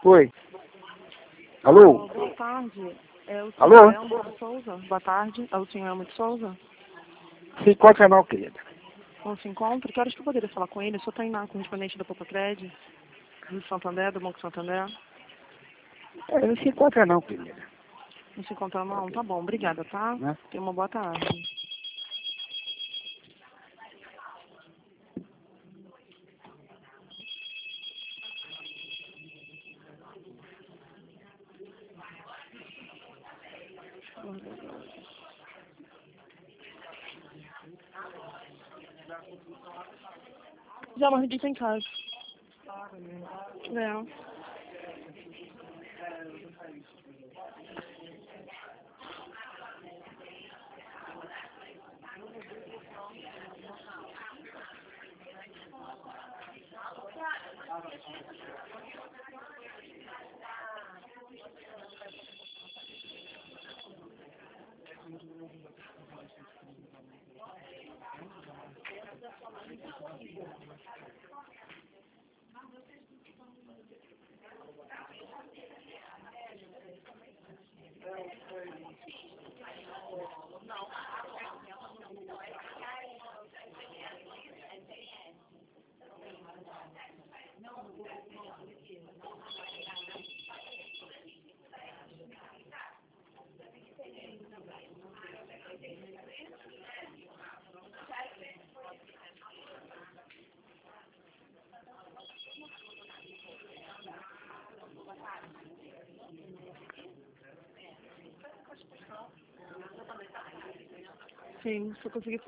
Oi. Alô? Boa tarde. É o Alô? senhor Elmo de Souza. Boa tarde. É o senhor Elmo de Souza. Se encontra não, querida. Não se encontra? Que horas que eu poderia falar com ele? Eu sou Tainá, correspondente da Popacred, do Santander, do Banco Santander. Não se encontra não, querida. Não se encontra não? Tá bom, obrigada, tá? Né? Tenha uma boa tarde. Já morri em casa. É. Sim, se eu conseguir